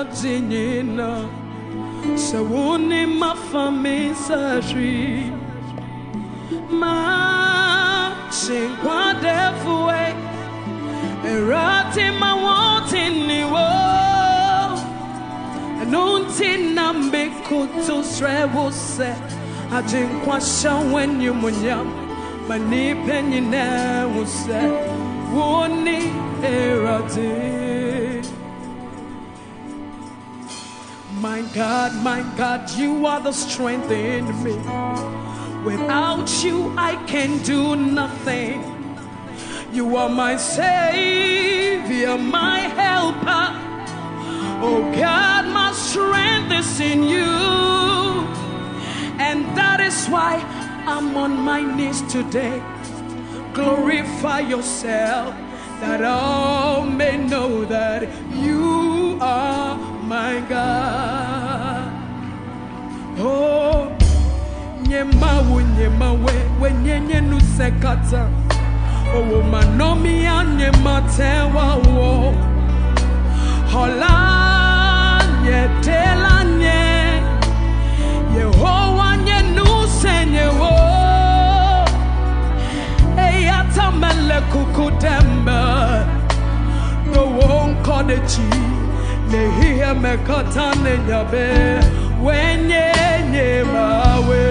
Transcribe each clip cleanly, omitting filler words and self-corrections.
Zinina Sawuni mafami sajri Ma Shinkwa defue Erati ma wantin ni wo Anunti nambe kutu srewo se Ajinkwa shawen yumunyam Mani penyi na wuse Woni erati. My God, you are the strength in me. Without you, I can do nothing. You are my Savior, my helper. Oh God, my strength is in you. And that is why I'm on my knees today. Glorify yourself, that all may know that you are my God. Oh, nyema we nyenye nu sekata. Oh, manomi nyema tewa wo. Hola nye tela nye. Yehowa nye nu senye wo. Eyata mele kukudemba. No one kodechi. Nehia mekata nenyabe wenye mawe.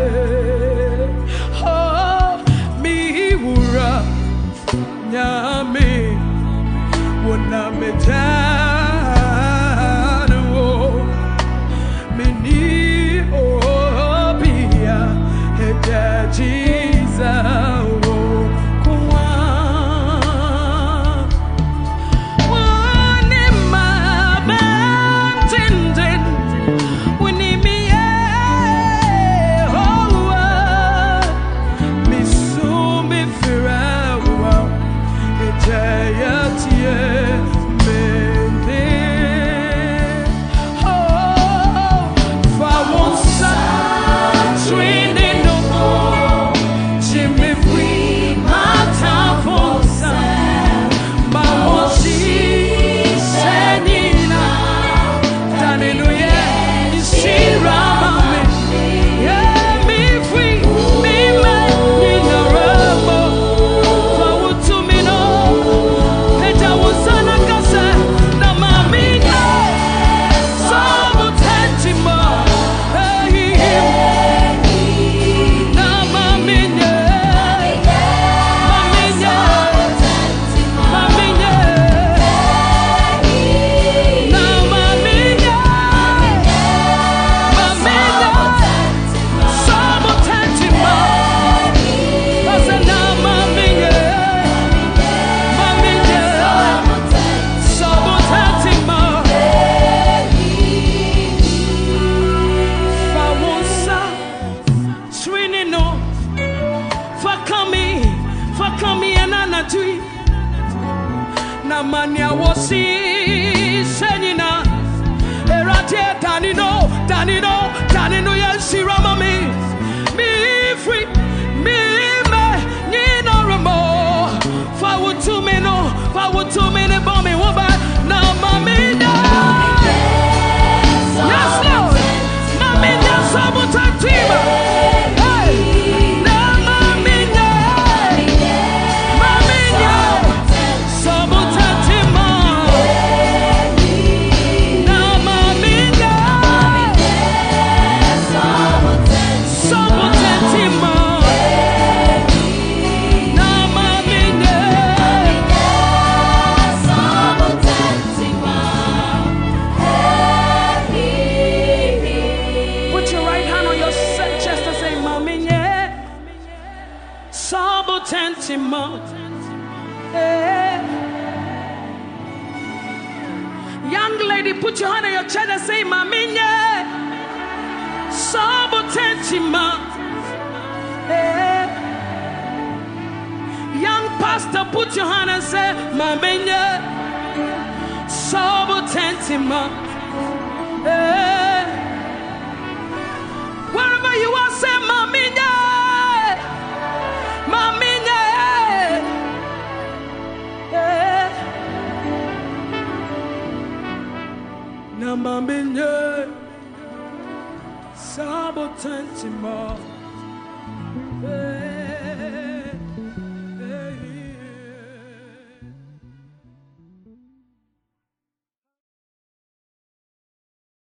Oh, mi wura nyame wona metano meni obia heda Jesus. Mania wosi senina erate danino yensi rama me free me nino ramo fa wutu me ne bombe woba na mamina. Yes Lord, mamina sabotativa. Young lady, put your hand on your chest and say, Maminye, Sabotentima. Young pastor, put your hand and say, Maminye, Sabotentima. Wherever you are, say, Maminye, Maminye. Mambambinye Sabotantima